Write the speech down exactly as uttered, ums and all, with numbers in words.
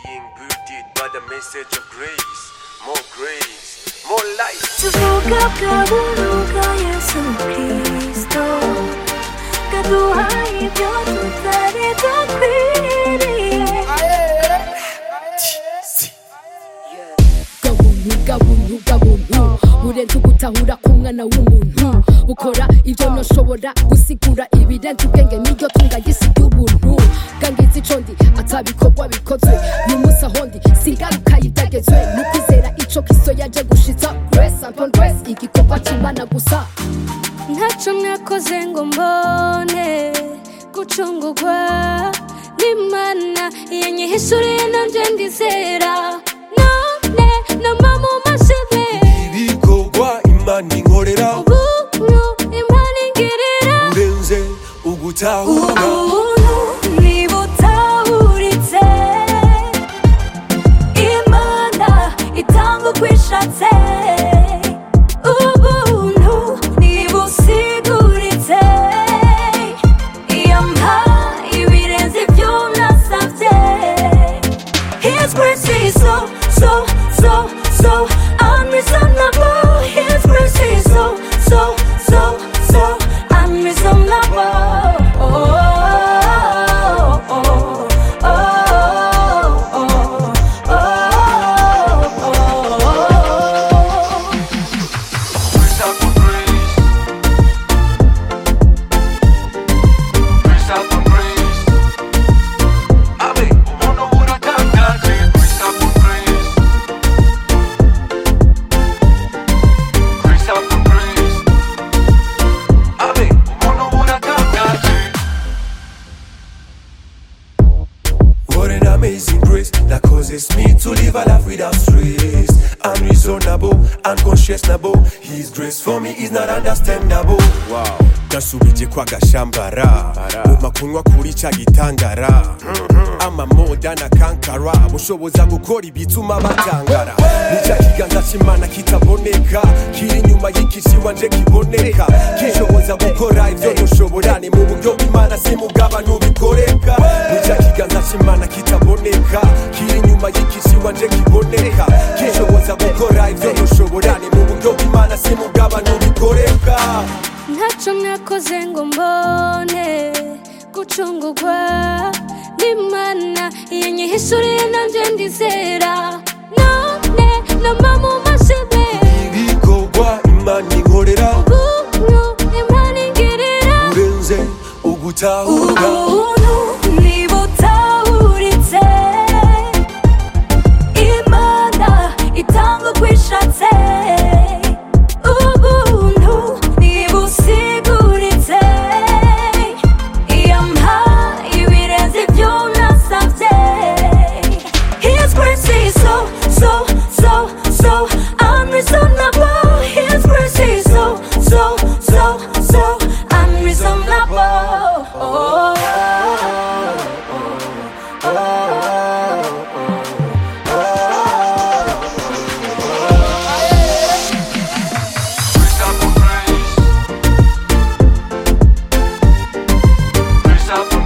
being built by the message of grace, more grace, more life. Tuvuga buruga Yesu Kristo, kaduhaye ibyo tutari dukwiriye. Gabuntu gabuntu gabuntu burenze ugutahura k'umwana w'umuntu bukora ibyo ntoshobora gusigura ibirenze ubwenge n'iryo tunga gisiga ubuntu gangiza ico ndi atabikorwa bikozwe n'umunsi aho ndi singaruka yidagezwe n'ukwizera ico Kristo yaje gushitsa grace upon grace igikorwa c'Imana gusa Ntaco mwakoze ngo mbone gucungurwa n'Imana yanyihishuriye nanje ndizera none nama mu mashime ibikorwa Imana inkorera ubuntu Imana ingirira urenze ugutahura ubuntu nibutahuritse Imana itanga uko ishatse ubuntu nibusiguritse iyampa ibirenze ibyo nasavye His grace is so, so, so, so unreasonable. His grace is so, so, so, so unreasonable. Oh, oh, oh, oh, oh, oh, oh, oh. Grace upon grace, grace upon grace. Amen. Umuntu uratangaje. Grace upon grace, grace upon grace. Amen. Umuntu uratangaje. What an amazing grace that causes me to live a life without stress. Unreasonable, unconscionable. His grace for me is not understandable. Wow. Nasubije kwa gashambara Uma kunywa kuri ca gitangara Ama moda na kankara Bushoboza gukora ibituma batangara Nica kiganza c'Imana kitaboneka Kiri nyuma y'ikici wanje kiboneka Kishoboza gukora ivyo ntushobora Ni mu buryo bw'Imana si mugaba ntubikoreka Nica kiganza c'Imana kitaboneka Kiri nyuma y'ikici wanje kiboneka Kishoboza gukora ivyo ntushobora Ni mu buryo bw'Imana si mugaba ntubikoreka Ntaco mwakoze ngo mbone gucungurwa n'Imana yanyihishuriye nanje ndizera none nama mu mashime ibikorwa Imana inkorera ubuntu Imana ingirira urenze ugutahura ubuntu nibutahuritse Imana itanga uko ishatse ubuntu nibusiguritse iyampa ibirenze ibyo nasavye His grace is so, so, so, so unreasonable His grace is so, so, so, so unreasonable oh, oh, oh, Grace upon grace, grace upon